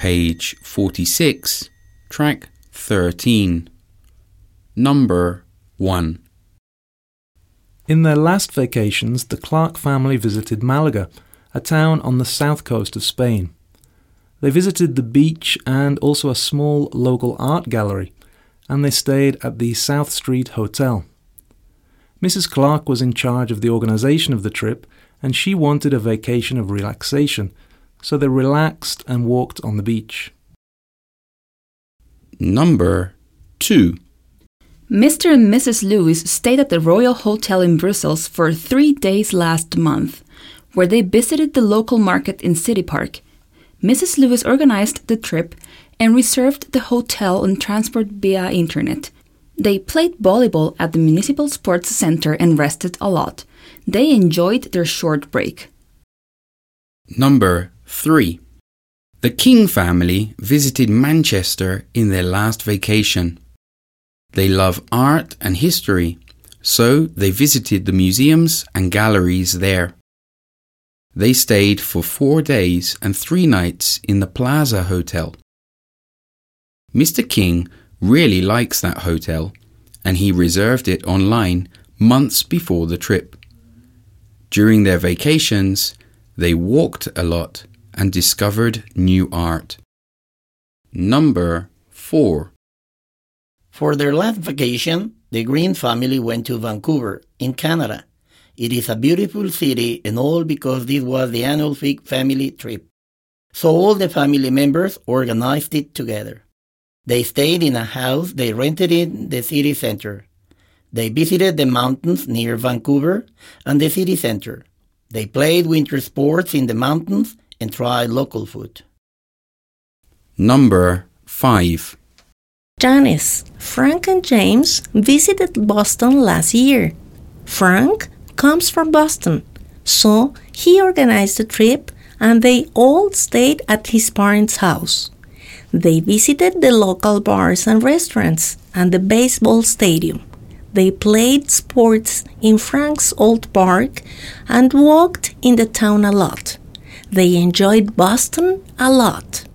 page 46, track 13. Number 1. In their last vacations, the Clark family visited Malaga, a town on the south coast of Spain. They visited the beach and also a small local art gallery, and they stayed at the South Street Hotel. Mrs. Clark was in charge of the organization of the trip, and she wanted a vacation of relaxation, so they relaxed and walked on the beach. Number 2. Mr. and Mrs. Lewis stayed at the Royal Hotel in Brussels for 3 days last month, where they visited the local market in City Park. Mrs. Lewis organized the trip and reserved the hotel and transport via internet. They played volleyball at the Municipal Sports Center and rested a lot. They enjoyed their short break. Number 3. The King family visited Manchester in their last vacation. They love art and history, so they visited the museums and galleries there. They stayed for 4 days and 3 nights in the Plaza Hotel. Mr. King really likes that hotel, and he reserved it online months before the trip. During their vacations, they walked a lot and discovered new art. Number 4. For their last vacation, the Green family went to Vancouver, in Canada. It is a beautiful city, and all because this was the annual family trip. So all the family members organized it together. They stayed in a house they rented in the city center. They visited the mountains near Vancouver and the city center. They played winter sports in the mountains and tried local food. Number 5. Janice, Frank and James visited Boston last year. Frank comes from Boston, so he organized the trip and they all stayed at his parents' house. They visited the local bars and restaurants and the baseball stadium. They played sports in Frank's old park and walked in the town a lot. They enjoyed Boston a lot.